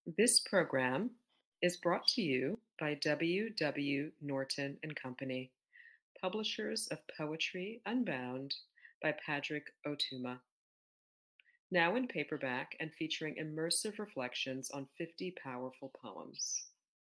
This program is brought to you by W. W. Norton and Company, publishers of Poetry Unbound by Padraig Ó Tuama. Now in paperback and featuring immersive reflections on 50 powerful poems.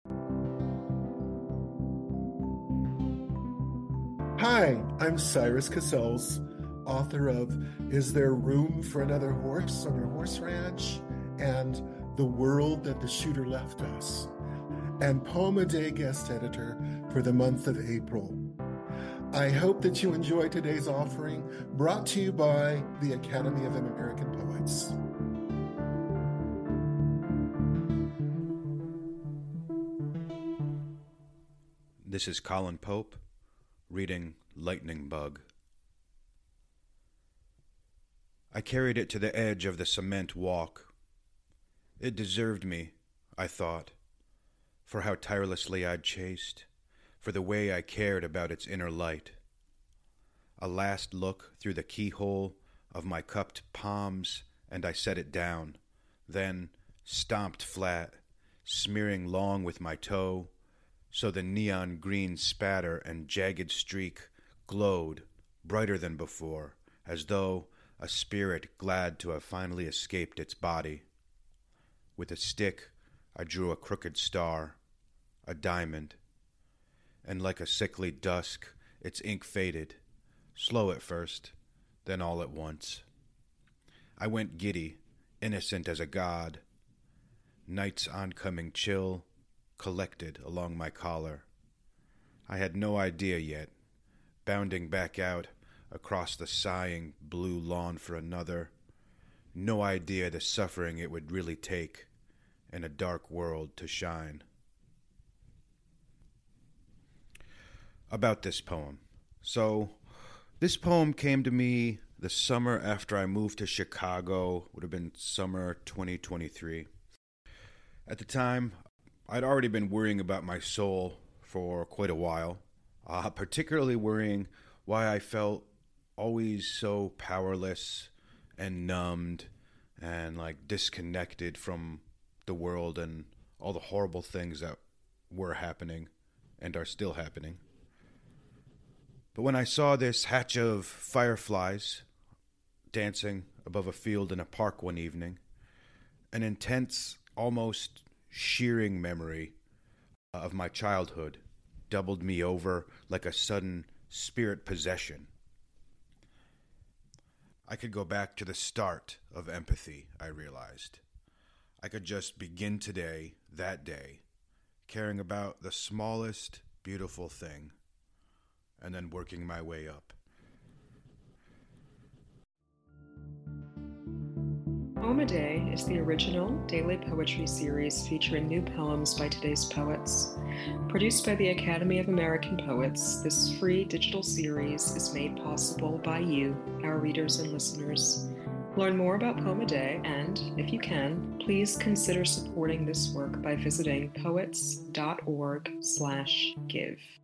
Hi, I'm Cyrus Cassells, author of Is There Room for Another Horse on Your Horse Ranch? And The World That the Shooter Left Us, and Poem a Day guest editor for the month of April. I hope that you enjoy today's offering, brought to you by the Academy of American Poets. This is Colin Pope, reading Lightning Bug. I carried it to the edge of the cement walk. It deserved me, I thought, for how tirelessly I'd chased, for the way I cared about its inner light. A last look through the keyhole of my cupped palms, and I set it down, then stomped flat, smearing long with my toe, so the neon green spatter and jagged streak glowed brighter than before, as though a spirit glad to have finally escaped its body. With a stick, I drew a crooked star, a diamond, and like a sickly dusk, its ink faded, slow at first, then all at once. I went giddy, innocent as a god. Night's oncoming chill collected along my collar. I had no idea yet, bounding back out across the sighing blue lawn for another, no idea the suffering it would really take in a dark world to shine. About this poem. So, this poem came to me the summer after I moved to Chicago, would have been summer 2023. At the time, I'd already been worrying about my soul for quite a while, particularly worrying why I felt always so powerless and numbed and disconnected from the world and all the horrible things that were happening and are still happening. But when I saw this hatch of fireflies dancing above a field in a park one evening, an intense, almost shearing memory of my childhood doubled me over like a sudden spirit possession. I could go back to the start of empathy, I realized. I could just begin today, that day, caring about the smallest beautiful thing, and then working my way up. Poem a Day is the original daily poetry series featuring new poems by today's poets. Produced by the Academy of American Poets, this free digital series is made possible by you, our readers and listeners. Learn more about Poem a Day and, if you can, please consider supporting this work by visiting poets.org/give.